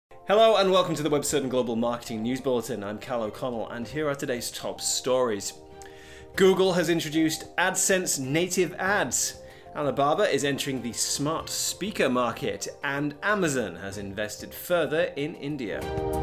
Hello and welcome to the Webcertain Global Marketing News Bulletin. I'm Cal O'Connell and here are today's top stories. Google has introduced AdSense native ads. Alibaba is entering the smart speaker market and Amazon has invested further in India.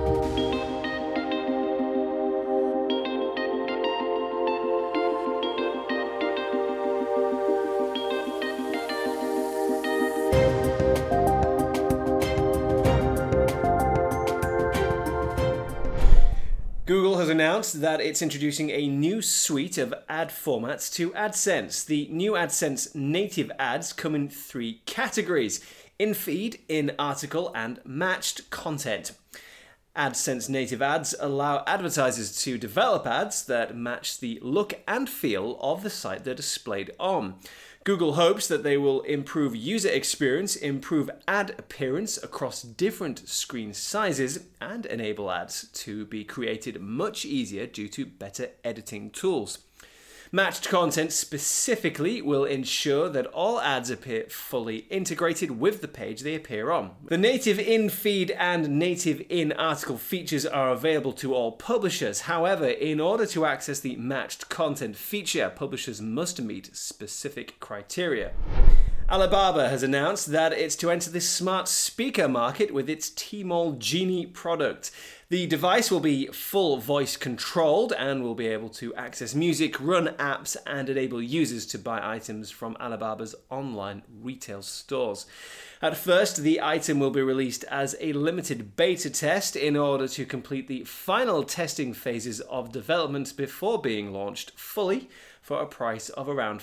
Google has announced that it's introducing a new suite of ad formats to AdSense. The new AdSense native ads come in three categories: in-feed, in-article, and matched content. AdSense native ads allow advertisers to develop ads that match the look and feel of the site they're displayed on. Google hopes that they will improve user experience, improve ad appearance across different screen sizes, and enable ads to be created much easier due to better editing tools. Matched content specifically will ensure that all ads appear fully integrated with the page they appear on. The native in-feed and native in-article features are available to all publishers. However, in order to access the matched content feature, publishers must meet specific criteria. Alibaba has announced that it's to enter the smart speaker market with its Tmall Genie product. The device will be full voice controlled and will be able to access music, run apps, and enable users to buy items from Alibaba's online retail stores. At first, the item will be released as a limited beta test in order to complete the final testing phases of development before being launched fully for a price of around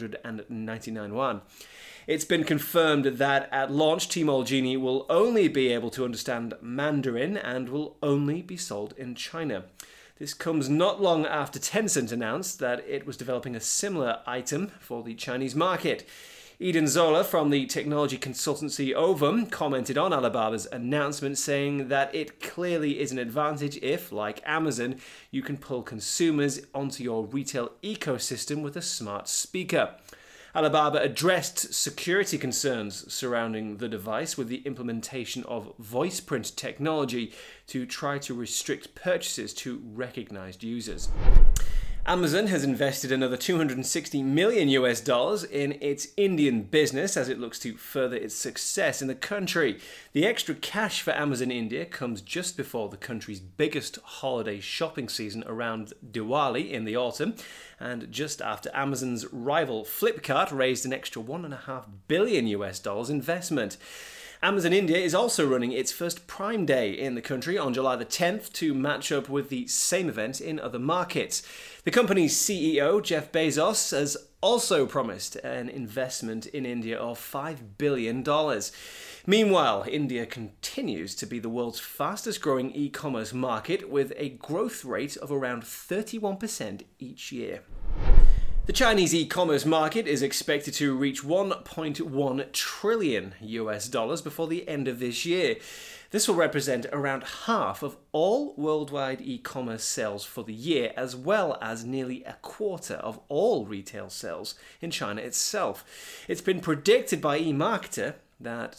499 yuan. It's been confirmed that at launch, Tmall Genie will only be able to understand Mandarin and will only be sold in China. This comes not long after Tencent announced that it was developing a similar item for the Chinese market. Eden Zola from the technology consultancy Ovum commented on Alibaba's announcement, saying that it clearly is an advantage if, like Amazon, you can pull consumers onto your retail ecosystem with a smart speaker. Alibaba addressed security concerns surrounding the device with the implementation of voice print technology to try to restrict purchases to recognized users. Amazon has invested another $260 million in its Indian business as it looks to further its success in the country. The extra cash for Amazon India comes just before the country's biggest holiday shopping season around Diwali in the autumn, and just after Amazon's rival Flipkart raised an extra $1.5 billion investment. Amazon India is also running its first Prime Day in the country on July the 10th to match up with the same event in other markets. The company's CEO, Jeff Bezos, has also promised an investment in India of $5 billion. Meanwhile, India continues to be the world's fastest growing e-commerce market with a growth rate of around 31% each year. The Chinese e-commerce market is expected to reach $1.1 trillion before the end of this year. This will represent around half of all worldwide e-commerce sales for the year, as well as nearly a quarter of all retail sales in China itself. It's been predicted by eMarketer that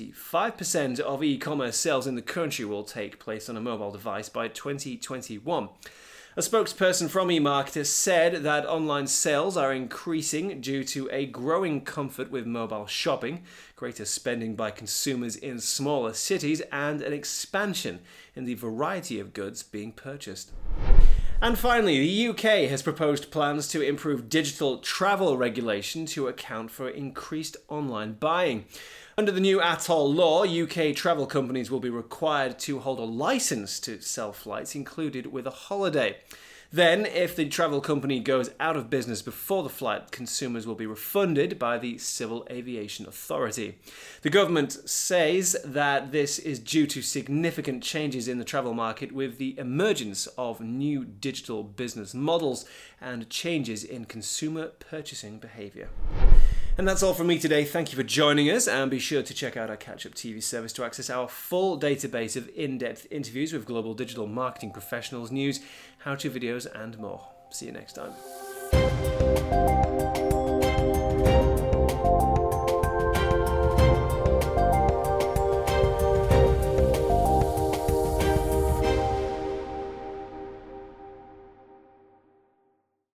75% of e-commerce sales in the country will take place on a mobile device by 2021. A spokesperson from eMarketer said that online sales are increasing due to a growing comfort with mobile shopping, greater spending by consumers in smaller cities, and an expansion in the variety of goods being purchased. And finally, the UK has proposed plans to improve digital travel regulation to account for increased online buying. Under the new ATOL law, UK travel companies will be required to hold a license to sell flights included with a holiday. Then, if the travel company goes out of business before the flight, consumers will be refunded by the Civil Aviation Authority. The government says that this is due to significant changes in the travel market with the emergence of new digital business models and changes in consumer purchasing behaviour. And that's all from me today. Thank you for joining us, and be sure to check out our Catch-Up TV service to access our full database of in-depth interviews with global digital marketing professionals, news, how-to videos, and more. See you next time.